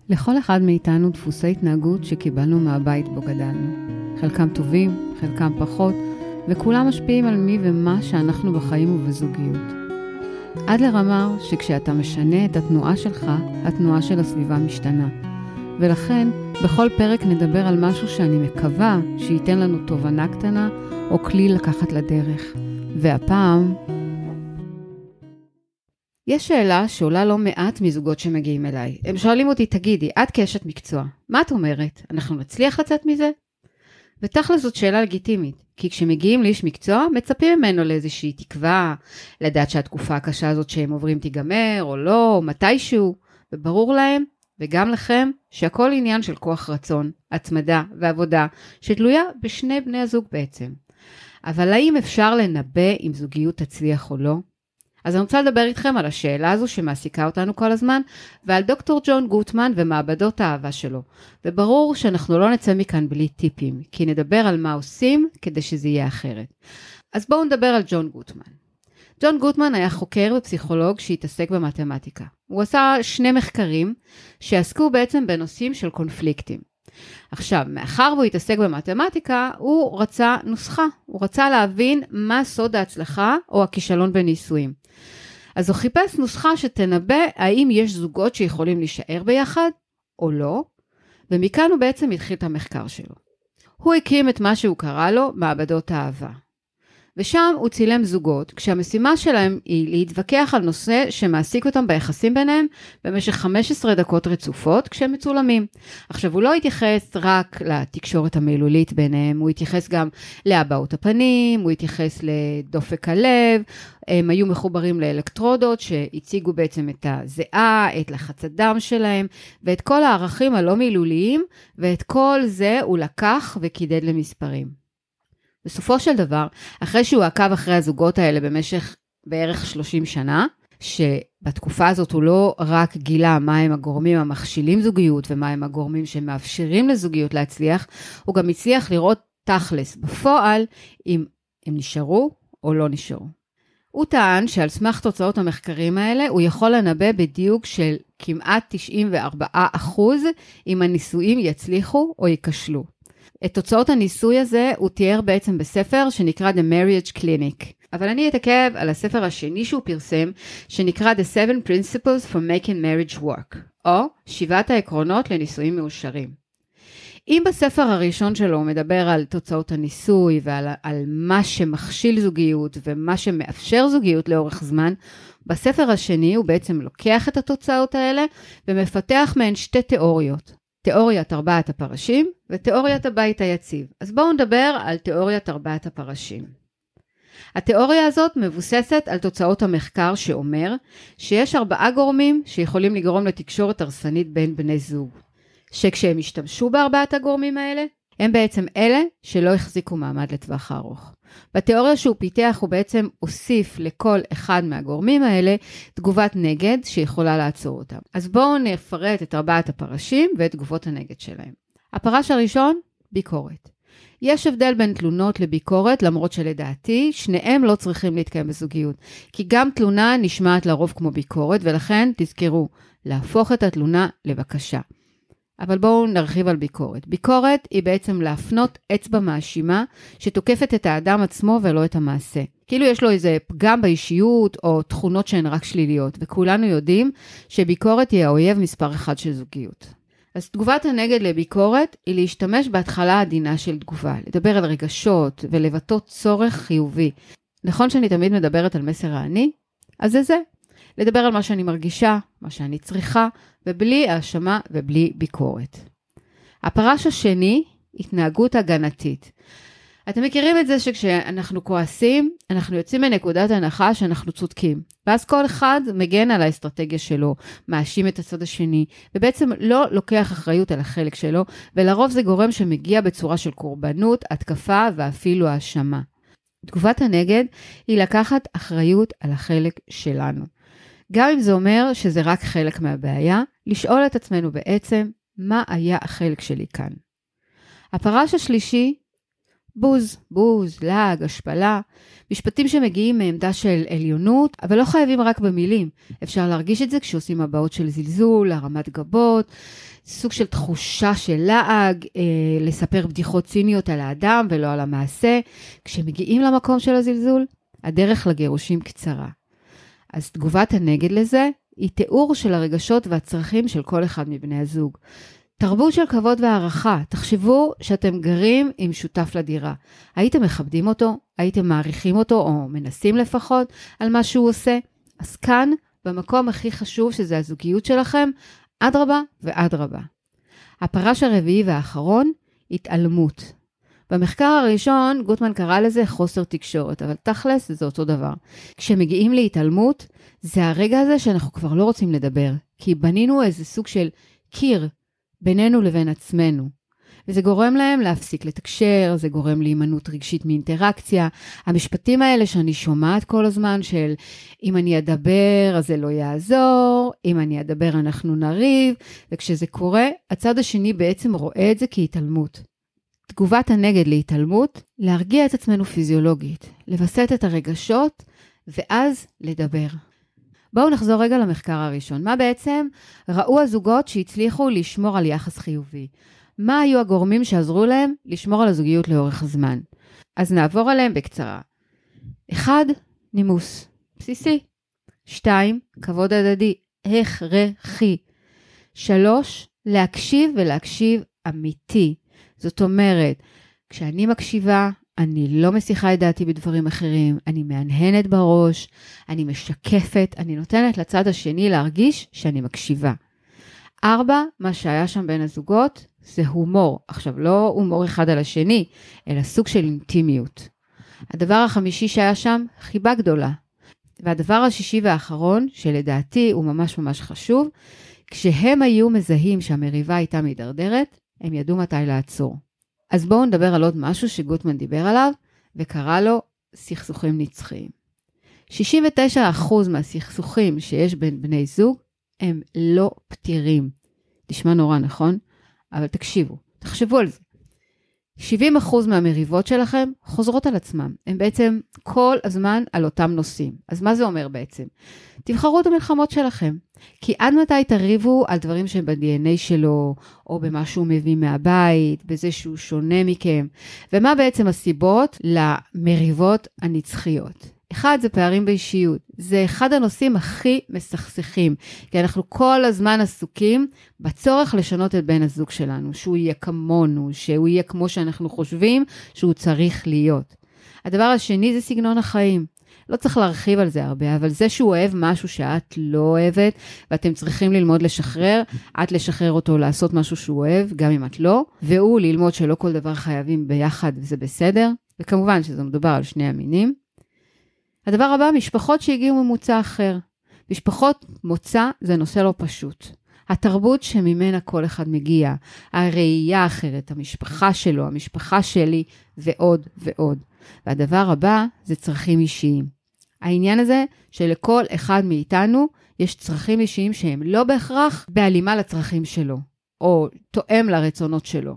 לכל אחד מאיתנו דפוסי התנהגות שקיבלנו מהבית בו גדלנו. חלקם טובים, חלקם פחות, וכולם משפיעים על מי ומה שאנחנו בחיים ובזוגיות. עד לרמה שכשאתה משנה את התנועה שלך, התנועה של הסביבה משתנה. ולכן, בכל פרק נדבר על משהו שאני מקווה שייתן לנו תובנה קטנה או כלי לקחת לדרך. והפעם, יש שאלה שעולה לא מעט מזוגות שמגיעים אליי. הם שואלים אותי, תגידי, את כאשת מקצוע, מה את אומרת? אנחנו נצליח לצאת מזה? ותכל'ס זאת שאלה לגיטימית, כי כשמגיעים לאיש מקצוע, מצפים ממנו לאיזושהי תקווה, לדעת שהתקופה הקשה הזאת שהם עוברים תיגמר או לא, או מתישהו, וברור להם, וגם לכם, שהכל עניין של כוח רצון, התמדה ועבודה, שתלויה בשני בני הזוג בעצם. אבל האם אפשר לנבא אם זוגיות תצליח או לא? אז אני רוצה לדבר איתכם על השאלה הזו שמעסיקה אותנו כל הזמן, ועל דוקטור ג'ון גוטמן ומעבדות האהבה שלו. וברור שאנחנו לא נצא מכאן בלי טיפים, כי נדבר על מה עושים כדי שזה יהיה אחרת. אז בואו נדבר על ג'ון גוטמן. ג'ון גוטמן היה חוקר ופסיכולוג שהתעסק במתמטיקה. הוא עשה 2 מחקרים שעסקו בעצם בנושאים של קונפליקטים. עכשיו, מאחר והוא התעסק במתמטיקה, הוא רצה נוסחה. הוא רצה להבין מה סוד ההצלחה או הכישלון בנישואים. אז הוא חיפש נוסחה שתנבא האם יש זוגות שיכולים להישאר ביחד או לא, ומכאן הוא בעצם התחיל את המחקר שלו. הוא הקים את מה שהוא קרא לו מעבדות האהבה. ושם הוא צילם זוגות, כשהמשימה שלהם היא להתווכח על נושא שמעסיק אותם ביחסים ביניהם במשך 15 דקות רצופות כשהם מצולמים. עכשיו, הוא לא התייחס רק לתקשורת המילולית ביניהם, הוא התייחס גם להבעות הפנים, הוא התייחס לדופק הלב, הם היו מחוברים לאלקטרודות שהציגו בעצם את הזיעה, את לחץ הדם שלהם, ואת כל הערכים הלא מילוליים, ואת כל זה הוא לקח וקידד למספרים. בסופו של דבר, אחרי שהוא עקב אחרי הזוגות האלה במשך בערך 30 שנה, שבתקופה הזאת הוא לא רק גילה מהם הגורמים המכשילים זוגיות, ומהם הגורמים שמאפשרים לזוגיות להצליח, הוא גם הצליח לראות תכלס בפועל אם הם נשארו או לא נשארו. הוא טען שעל סמך תוצאות המחקרים האלה, הוא יכול לנבא בדיוק של כמעט 94% אם הנישואים יצליחו או ייכשלו. את תוצאות הניסוי הזה הוא תיאר בעצם בספר שנקרא The Marriage Clinic. אבל אני אתעכב על הספר השני שהוא פרסם, שנקרא The 7 Principles for Making Marriage Work, או 7 העקרונות לניסויים מאושרים. אם בספר הראשון שלו הוא מדבר על תוצאות הניסוי ועל מה שמכשיל זוגיות ומה שמאפשר זוגיות לאורך זמן, בספר השני הוא בעצם לוקח את התוצאות האלה ומפתח מהן 2 תיאוריות. תיאוריית 4 הפרשים ותיאוריית הבית היציב. אז בואו נדבר על תיאוריית 4 הפרשים. התיאוריה הזאת מבוססת על תוצאות המחקר שאומר שיש 4 גורמים שיכולים לגרום לתקשורת הרסנית בין בני זוג. שכשהם השתמשו ב4 הגורמים האלה, הם בעצם אלה שלא החזיקו מעמד לטווח הארוך. בתיאוריה שהוא פיתח הוא בעצם הוסיף לכל אחד מהגורמים האלה תגובת נגד שיכולה לעצור אותם. אז בואו נפרט את 4 הפרשים ואת תגובות הנגד שלהם. הפרש הראשון, ביקורת. יש הבדל בין תלונות לביקורת, למרות שלדעתי שניהם לא צריכים להתקיים בזוגיות. כי גם תלונה נשמעת לרוב כמו ביקורת, ולכן תזכרו, להפוך את התלונה לבקשה. אבל בואו נרחיב על ביקורת. ביקורת היא בעצם להפנות אצבע מאשימה שתוקפת את האדם עצמו ולא את המעשה. כאילו יש לו איזה פגם באישיות או תכונות שהן רק שליליות, וכולנו יודעים שביקורת היא האויב מספר 1 של זוגיות. אז תגובת הנגד לביקורת היא להשתמש בהתחלה העדינה של תגובה, לדבר על רגשות ולבטא צורך חיובי. נכון שאני תמיד מדברת על מסר האני? אז זה. לדבר על מה שאני מרגישה, מה שאני צריכה, ובלי האשמה ובלי ביקורת. הפרש השני, התנהגות הגנתית. אתם מכירים את זה שכשאנחנו כועסים, אנחנו יוצאים מנקודת הנחה שאנחנו צודקים. ואז כל אחד מגן על האסטרטגיה שלו, מאשים את הצד השני, ובעצם לא לוקח אחריות על החלק שלו, ולרוב זה גורם שמגיע בצורה של קורבנות, התקפה ואפילו האשמה. תגובת הנגד היא לקחת אחריות על החלק שלנו. גם אם זה אומר שזה רק חלק מהבעיה, לשאול את עצמנו בעצם מה היה החלק שלי כאן. הפרש השלישי, בוז, בוז, לעג, השפלה, משפטים שמגיעים מעמדה של עליונות, אבל לא חייבים רק במילים. אפשר להרגיש את זה כשעושים הבעות של זלזול, הרמת גבות, סוג של תחושה של לעג, לספר בדיחות ציניות על האדם ולא על המעשה. כשמגיעים למקום של הזלזול, הדרך לגירושים קצרה. אז תגובת הנגד לזה היא תיאור של הרגשות והצרכים של כל אחד מבני הזוג. תרבות של כבוד והערכה. תחשבו שאתם גרים עם שותף לדירה. הייתם מכבדים אותו, הייתם מעריכים אותו, או מנסים לפחות על מה שהוא עושה. אז כאן, במקום הכי חשוב שזה הזוגיות שלכם, אדרבה ואדרבה. הפרש הרביעי והאחרון, התעלמות. במחקר הראשון, גוטמן קרא לזה חוסר תקשורת, אבל תכלס זה אותו דבר. כשמגיעים להתעלמות, זה הרגע הזה שאנחנו כבר לא רוצים לדבר, כי בנינו איזה סוג של קיר בינינו לבין עצמנו. וזה גורם להם להפסיק לתקשר, זה גורם להימנעות רגשית מאינטראקציה. המשפטים האלה שאני שומעת כל הזמן של אם אני אדבר אז זה לא יעזור, אם אני אדבר אנחנו נריב, וכשזה קורה, הצד השני בעצם רואה את זה כהתעלמות. תגובת הנגד להתעלמות, להרגיע את עצמנו פיזיולוגית, לבסט את הרגשות ואז לדבר. בואו נחזור רגע למחקר הראשון. מה בעצם ראו הזוגות שהצליחו לשמור על יחס חיובי? מה היו הגורמים שעזרו להם לשמור על הזוגיות לאורך הזמן? אז נעבור עליהם בקצרה. 1. נימוס. בסיסי. 2. כבוד הדדי. הכרחי. 3. להקשיב ולהקשיב אמיתי. זאת אומרת, כשאני מקשיבה, אני לא משיחה את דעתי בדברים אחרים, אני מהנהנת בראש, אני משקפת, אני נותנת לצד השני להרגיש שאני מקשיבה. 4, מה שהיה שם בין הזוגות, זה הומור. עכשיו, לא הומור אחד על השני, אלא סוג של אינטימיות. הדבר החמישי שהיה שם, חיבה גדולה. והדבר השישי והאחרון, שלדעתי הוא ממש ממש חשוב, כשהם היו מזהים שהמריבה הייתה מדרדרת, הם ידעו מתי לעצור. אז בואו נדבר על עוד משהו שגוטמן דיבר עליו, וקרא לו סכסוכים נצחיים. 69% מהסכסוכים שיש בין בני זוג, הם לא פתירים. נשמע נורא, נכון? אבל תקשיבו, תחשבו על זה. 70% מהמריבות שלכם חוזרות על עצמם. הם בעצם כל הזמן על אותם נושאים. אז מה זה אומר בעצם? תבחרו את המלחמות שלכם. כי עד מתי תריבו על דברים שהם ב-DNA שלו, או במה שהוא מביא מהבית, בזה שהוא שונה מכם. ומה בעצם הסיבות למריבות הנצחיות? 1, זה פערים באישיות. זה אחד הנושאים הכי מסכסכים. כי אנחנו כל הזמן עסוקים בצורך לשנות את בן הזוג שלנו. שהוא יהיה כמונו, שהוא יהיה כמו שאנחנו חושבים שהוא צריך להיות. הדבר השני זה סגנון החיים. לא צריך להרחיב על זה הרבה, אבל זה שהוא אוהב משהו שאת לא אוהבת, ואתם צריכים ללמוד לשחרר, את לשחרר אותו לעשות משהו שהוא אוהב, גם אם את לא, והוא ללמוד שלא כל דבר חייבים ביחד וזה בסדר, וכמובן שזה מדובר על שני המינים. הדבר הבא, משפחות שהגיעו ממוצא אחר. משפחות מוצא זה נושא לא פשוט. התרבות שממנה כל אחד מגיע, הראייה אחרת, המשפחה שלו, המשפחה שלי, ועוד ועוד. והדבר הבא זה צרכים אישיים. העניין הזה שלכל אחד מאיתנו יש צרכים אישיים שהם לא בהכרח בהלימה לצרכים שלו, או תואם לרצונות שלו.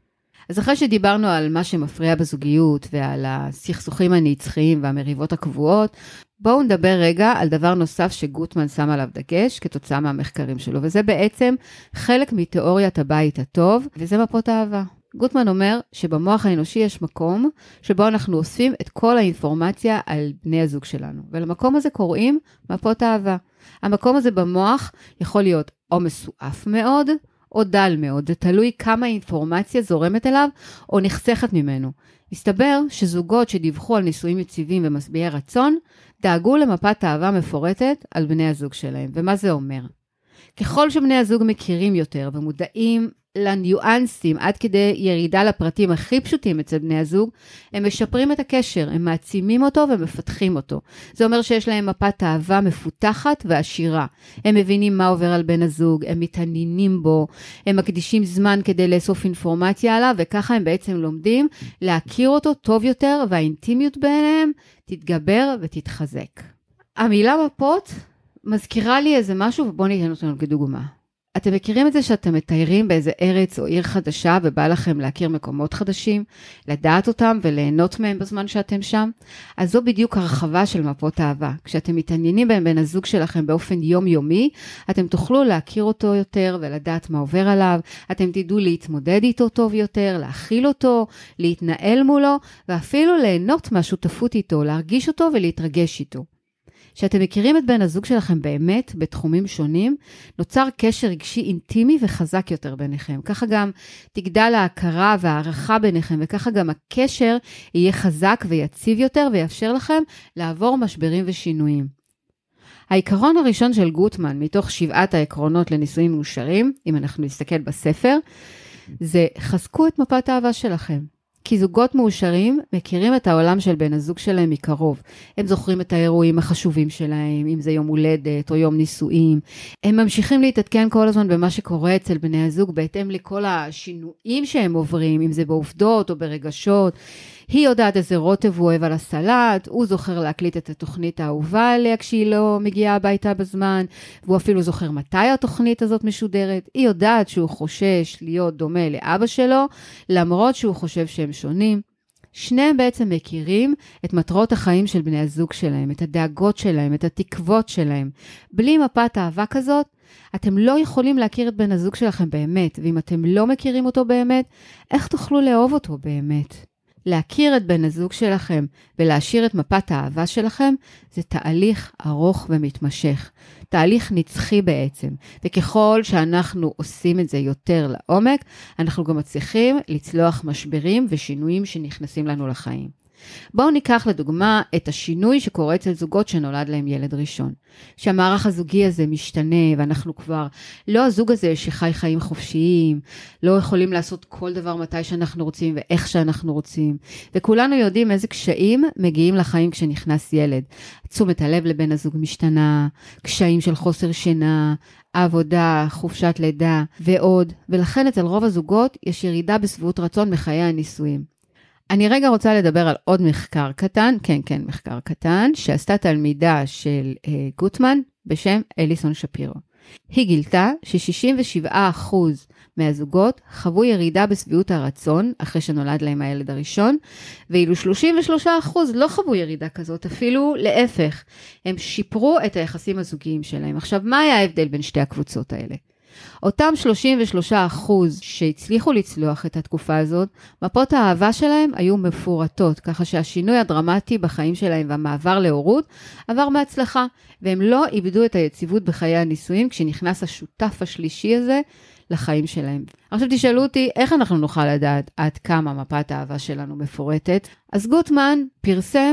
אז אחרי שדיברנו על מה שמפריע בזוגיות ועל הסכסוכים הנצחיים והמריבות הקבועות, בואו נדבר רגע על דבר נוסף שגוטמן שם עליו דגש כתוצאה מהמחקרים שלו, וזה בעצם חלק מתיאוריית הבית הטוב, וזה מפות אהבה. גוטמן אומר שבמוח האנושי יש מקום שבו אנחנו אוספים את כל האינפורמציה על בני הזוג שלנו, ולמקום הזה קוראים מפות אהבה. המקום הזה במוח יכול להיות או מסועף מאוד, או דל מאוד, זה תלוי כמה אינפורמציה זורמת אליו או נחסכת ממנו. הסתבר שזוגות שדיווחו על נישואים יציבים ומשביעי רצון, דאגו למפת אהבה מפורטת על בני הזוג שלהם. ומה זה אומר? ככל שבני הזוג מכירים יותר ומודעים לניואנסים עד כדי ירידה לפרטים הכי פשוטים אצל בני הזוג, הם משפרים את הקשר, הם מעצימים אותו ומפתחים אותו. זה אומר שיש להם מפת אהבה מפותחת ועשירה. הם מבינים מה עובר על בן הזוג, הם מתעניינים בו, הם מקדישים זמן כדי לאסוף אינפורמציה עליו, וככה הם בעצם לומדים להכיר אותו טוב יותר, והאינטימיות ביניהם תתגבר ותתחזק. המילה מפות מזכירה לי איזה משהו, ובוא ניתן אותנו כדוגמה. אתם מכירים את זה שאתם מתיירים באיזה ארץ או עיר חדשה ובא לכם להכיר מקומות חדשים, לדעת אותם וליהנות מהם בזמן שאתם שם? אז זו בדיוק הרחבה של מפות אהבה. כשאתם מתעניינים בהם בין הזוג שלכם באופן יומיומי, אתם תוכלו להכיר אותו יותר ולדעת מה עובר עליו, אתם תדעו להתמודד איתו טוב יותר, להכיל אותו, להתנהל מולו, ואפילו ליהנות מהשותפות איתו, להרגיש אותו ולהתרגש איתו. כשאתם מכירים את בן הזוג שלכם באמת, בתחומים שונים, נוצר קשר רגשי אינטימי וחזק יותר ביניכם. ככה גם תגדל ההכרה והערכה ביניכם, וככה גם הקשר יהיה חזק ויציב יותר, ויאפשר לכם לעבור משברים ושינויים. העיקרון הראשון של גוטמן, מתוך 7 העקרונות לנישואים מאושרים, אם אנחנו נסתכל בספר, זה חזקו את מפת האהבה שלכם. כי זוגות מאושרים מכירים את העולם של בן הזוג שלהם מקרוב. הם זוכרים את האירועים החשובים שלהם, אם זה יום הולדת או יום נישואים. הם ממשיכים להתעדכן כל הזמן במה שקורה אצל בני הזוג, בהתאם לכל השינויים שהם עוברים, אם זה בעובדות או ברגשות. היא יודעת איזה רוטב הוא אוהב על הסלט, הוא זוכר להקליט את התוכנית האהובה עליה כשהיא לא מגיעה הביתה בזמן, והוא אפילו זוכר מתי התוכנית הזאת משודרת. היא יודעת שהוא חושש להיות דומה לאבא שלו, למרות שהוא חושב שהם שונים. שניהם בעצם מכירים את מטרות החיים של בני הזוג שלהם, את הדאגות שלהם, את התקוות שלהם. בלי מפת אהבה כזאת, אתם לא יכולים להכיר את בן הזוג שלכם באמת, ואם אתם לא מכירים אותו באמת, איך תוכלו לאהוב אותו באמת? להכיר את בן הזוג שלכם ולהשאיר את מפת האהבה שלכם, זה תהליך ארוך ומתמשך. תהליך נצחי בעצם. וככל שאנחנו עושים את זה יותר לעומק, אנחנו גם מצליחים לצלוח משברים ושינויים שנכנסים לנו לחיים. בואו ניקח לדוגמה את השינוי שקורה אצל זוגות שנולד להם ילד ראשון. שהמערך הזוגי הזה משתנה ואנחנו כבר לא הזוג הזה שחי חיים חופשיים, לא יכולים לעשות כל דבר מתי שאנחנו רוצים ואיך שאנחנו רוצים. וכולנו יודעים איזה קשיים מגיעים לחיים כשנכנס ילד. תשומת הלב לבן הזוג משתנה, קשיים של חוסר שינה, עבודה, חופשת לידה ועוד. ולכן אצל רוב הזוגות יש ירידה בשביעות רצון מחיי הנישואים. אני רגע רוצה לדבר על עוד מחקר קטן, כן, מחקר קטן, שעשתה תלמידה של גוטמן בשם אליסון שפירו. היא גילתה ש67% מהזוגות חוו ירידה בשביעות הרצון אחרי שנולד להם הילד הראשון, ואילו 33% לא חוו ירידה כזאת, אפילו להפך. הם שיפרו את היחסים הזוגיים שלהם. עכשיו, מה היה ההבדל בין שתי הקבוצות האלה? אותם 33% שהצליחו לצלוח את התקופה הזאת, מפות האהבה שלהם היו מפורטות, ככה שהשינוי הדרמטי בחיים שלהם והמעבר להורות עבר מהצלחה, והם לא איבדו את היציבות בחיי הנישואים כשנכנס השותף השלישי הזה לחיים שלהם. עכשיו תשאלו אותי, איך אנחנו נוכל לדעת עד כמה מפת האהבה שלנו מפורטת? אז גוטמן פרסם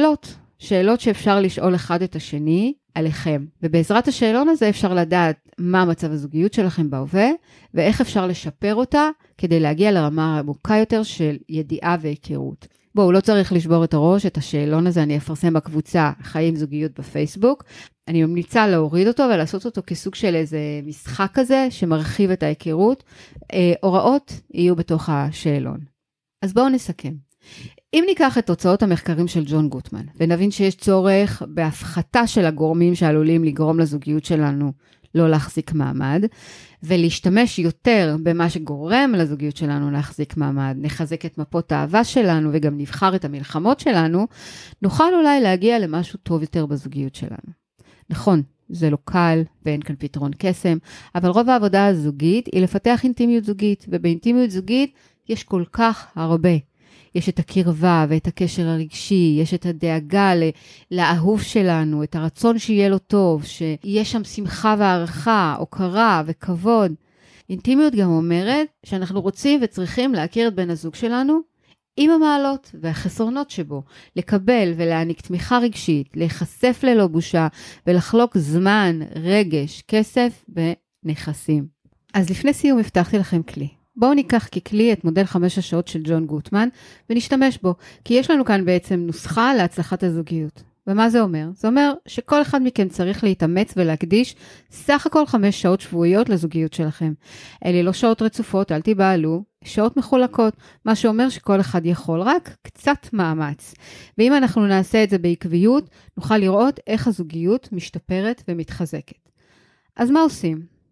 שאלות שאפשר לשאול אחד את השני עליכם. ובעזרת השאלון הזה אפשר לדעת מה מצב הזוגיות שלכם בהווה, ואיך אפשר לשפר אותה כדי להגיע לרמה עמוקה יותר של ידיעה והיכרות. בואו, לא צריך לשבור את הראש, את השאלון הזה אני אפרסם בקבוצה חיים זוגיות בפייסבוק. אני ממליצה להוריד אותו ולעשות אותו כסוג של איזה משחק כזה שמרחיב את ההיכרות. הוראות יהיו בתוך השאלון. אז בואו נסכם. אם ניקח את תוצאות המחקרים של ג'ון גוטמן, ונבין שיש צורך בהפחתה של הגורמים שעלולים לגרום לזוגיות שלנו לא להחזיק מעמד, ולהשתמש יותר במה שגורם לזוגיות שלנו להחזיק מעמד, נחזק את מפות האהבה שלנו וגם נבחר את המלחמות שלנו, נוכל אולי להגיע למשהו טוב יותר בזוגיות שלנו. נכון, זה לא קל ואין כאן פתרון קסם, אבל רוב העבודה הזוגית היא לפתח אינטימיות זוגית, ובאינטימיות זוגית יש כל כך הרבה. יש את הקרבה ואת הקשר הרגשי, יש את הדאגה לאהוב שלנו, את הרצון שיהיה לו טוב, שיש שם שמחה והערכה, הוקרה וכבוד. אינטימיות גם אומרת שאנחנו רוצים וצריכים להכיר את בן הזוג שלנו עם המעלות והחסרונות שבו, לקבל ולהעניק תמיכה רגשית, להיחשף ללא בושה ולחלוק זמן, רגש, כסף ונכסים. אז לפני סיום הבטחתי לכם כלי. בואו ניקח ככלי את מודל 5 השעות של ג'ון גוטמן ונשתמש בו, כי יש לנו כאן בעצם נוסחה להצלחת הזוגיות. ומה זה אומר? זה אומר שכל אחד מכם צריך להתאמץ ולהקדיש סך הכל 5 שעות שבועיות לזוגיות שלכם. אלה לא שעות רצופות, אל תיבהלו, שעות מחולקות, מה שאומר שכל אחד יכול, רק קצת מאמץ. ואם אנחנו נעשה את זה בעקביות, נוכל לראות איך הזוגיות משתפרת ומתחזקת. אז מה עושים?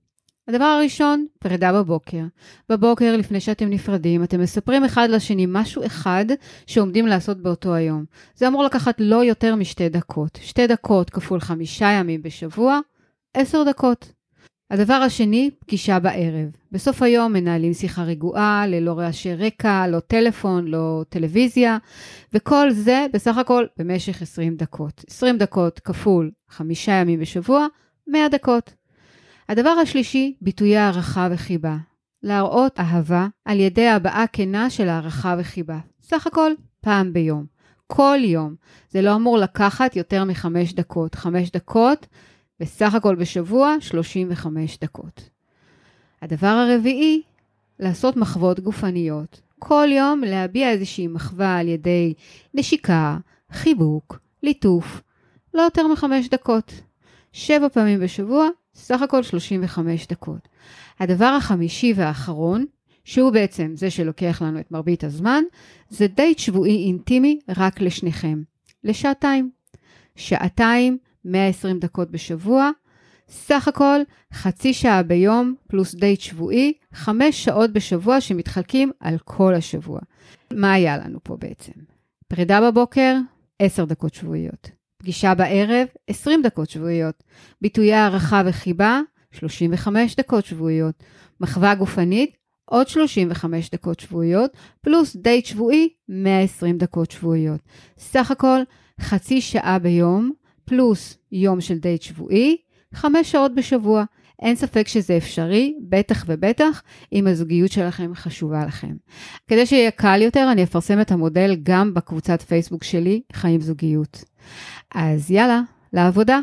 הדבר הראשון, פרידה בבוקר. בבוקר, לפני שאתם נפרדים, אתם מספרים אחד לשני משהו אחד שעומדים לעשות באותו היום. זה אמור לקחת לא יותר מ2 דקות. 2 דקות כפול 5 ימים בשבוע, 10 דקות. הדבר השני, פגישה בערב. בסוף היום מנהלים שיחה רגועה, ללא רעשי רקע, לא טלפון, לא טלוויזיה, וכל זה בסך הכל במשך 20 דקות. 20 דקות כפול 5 ימים בשבוע, 100 דקות. הדבר השלישי, ביטויי הערכה וחיבה. להראות אהבה על ידי הבעה כנה של הערכה וחיבה. סך הכל פעם ביום. כל יום. זה לא אמור לקחת יותר מ5 דקות. 5 דקות, בסך הכל בשבוע, 35 דקות. הדבר הרביעי, לעשות מחוות גופניות. כל יום להביע איזושהי מחווה על ידי נשיקה, חיבוק, ליטוף. לא יותר מ5 דקות. 7 פעמים בשבוע, סך הכל 35 דקות. הדבר החמישי והאחרון, שהוא בעצם זה שלוקח לנו את מרבית הזמן, זה דייט שבועי אינטימי רק לשניכם. לשעתיים. שעתיים, 120 דקות בשבוע, סך הכל חצי שעה ביום פלוס דייט שבועי, 5 שעות בשבוע שמתחלקים על כל השבוע. מה היה לנו פה בעצם? פרידה בבוקר, 10 דקות שבועיות. פגישה בערב, 20 דקות שבועיות. ביטויי הערכה וחיבה, 35 דקות שבועיות. מחווה גופנית, עוד 35 דקות שבועיות, פלוס דייט שבועי, 120 דקות שבועיות. סך הכל חצי שעה ביום, פלוס יום של דייט שבועי, 5 שעות בשבוע. אין ספק שזה אפשרי, בטח ובטח, אם הזוגיות שלכם חשובה לכם. כדי שיהיה קל יותר, אני אפרסם את המודל גם בקבוצת פייסבוק שלי, חיים זוגיות. אז יאללה, לעבודה,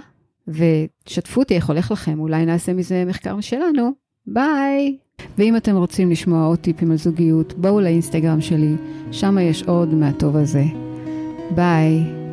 ושתפו אותי איך הולך לכם, אולי נעשה מזה מחקר שלנו. ביי! ואם אתם רוצים לשמוע עוד טיפים על זוגיות, בואו לאינסטגרם שלי, שם יש עוד מהטוב הזה. ביי!